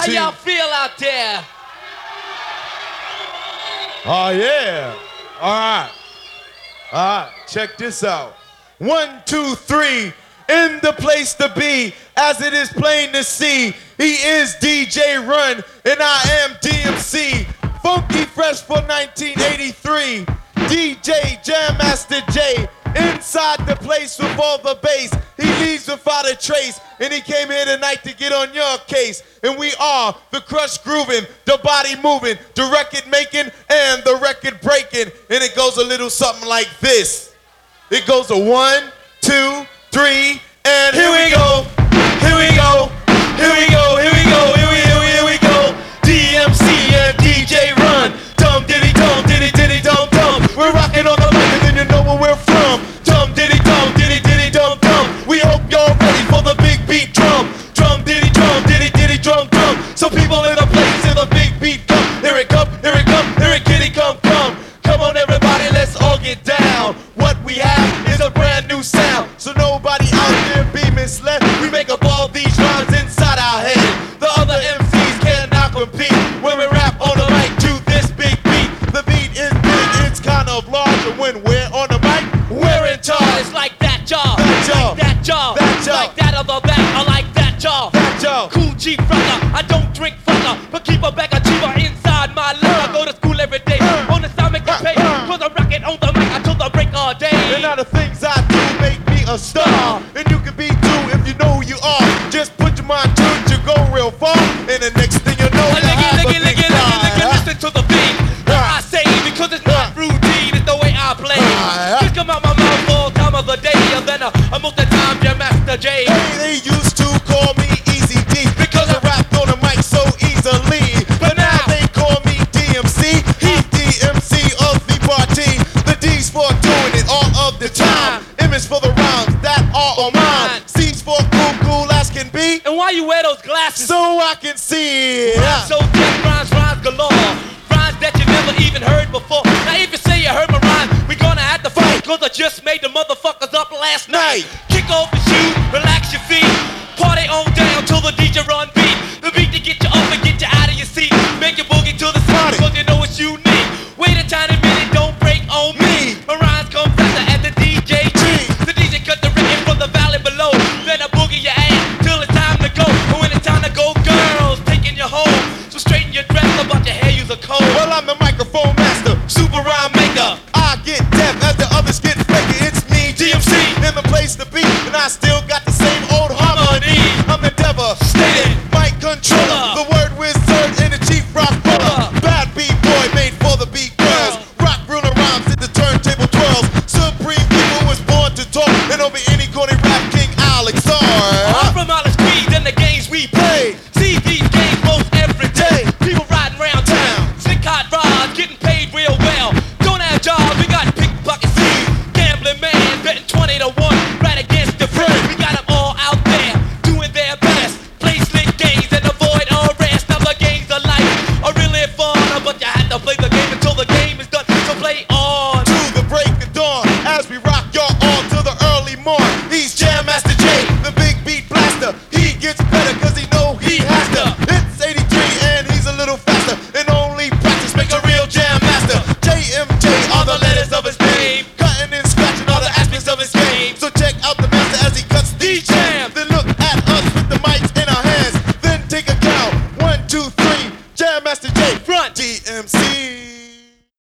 How y'all feel out there? Oh, yeah. All right, check this out. 1, 2, 3, in the place to be, as it is plain to see. He is DJ Run, and I am DMC. Funky Fresh for 1983. DJ Jam Master Jay, inside the place with all the bass. He leaves without a trace, and he came here tonight to get on your case. And we are the crush grooving, the body moving, the record making, and the record breaking. And it goes a little something like this. It goes a 1, 2, 3, and here we go. Here we go. Here we go. Here we go. Here we go. DMC and DJ Run. Dum diddy dum diddy diddy dum dum. We're rocking on the mic and then you know where we're from. Dum diddy dum diddy diddy dum dum. We hope y'all ready for the big beat drum. Drum diddy drum drum. So people in the place in the big beat come. Here it come, here it come, here it kitty come. Come on everybody, let's all get down. What we have is a brand new sound. So nobody out there be misled. We make up all these rhymes inside our head. The other MCs cannot compete when we rap on the mic to this big beat. The beat is big, it's kind of large, and when we're on the mic, we're in charge. It's like that jaw, That jaw. like that jaw, That jaw. like that other back, I like that jaw. That jaw. Cool G brother, I don't drink fucker, but keep a bag of cheaper inside my life. I go to school every day, on the stomach to pay, cause I'm rocking on the mic until the break all day. And now the things I do make me a star. And you can be too if you know who you are. Just put your mind to it, you go real far. And the next thing you know, you have a big star. Listen to the thing that I say, because it's not routine, it's the way I play. Just come out my mouth all time of the day, and then I'm most the time, Jam Master Jay. Hey, they used to call me Easy D because I rapped on the mic so easily. But now they call me DMC. He's DMC of the party. The D's for doing it all of the time. M is for the rhymes that are on mine. C's for cool as can be. And why you wear those glasses? So I can see. So deep rhymes galore. Rhymes that you never even heard before. Now if you say you heard my rhyme, we gonna have to fight, cause I just made the motherfuckers up last night. Kick off your shoes, relax your feet, party on down till the DJ Run beat. The beat to get you up and get you out of your seat. Make you boogie to the sound, cause you know it's unique. Wait a tiny minute, don't break on me. My rhymes come faster at the DJ tree. The DJ cut the record from the valley below. Then I boogie your ass till it's time to go. And when it's time to go, girls taking you home. So straighten your dress about your hair, use a comb. Well, I'm the microphone master, super rhyme maker. I get deaf as the others get flaky. It's me, DMC, in the place to be, and I still got the same old harmony. I'm the devastated mic controller, the word wizard, and the chief rock puller. Bad beat boy made for the beat girls. Rock ruler rhymes at the turntable twirls. Supreme people was born to talk, and over any corner rap king Alex R. I'm from Alex Creed and the games we play. See these games most every day. People riding around town, slick hot rods, getting paid real well. Don't have jobs, we got pickpockets, gambling man, betting 20 to 1 right against the friend. We got them all out there doing their best. Play slick games and avoid arrest. Now the games of life are really fun, but you have to play the game until the game is done. So play on to the break of dawn as we rock y'all on to the early morn. He's Jam Master Jay, the big beat blaster. He gets better cause he know he has to. It's 83 and he's a little faster, and only practice make a real jam master. JMJ are the letters of his name, cutting and scratching all the aspects of his game. So check out the master as he cuts the jam. Then look at us with the mics in our hands. Then take a count, 1, 2, 3. Jam Master Jay, front DMC.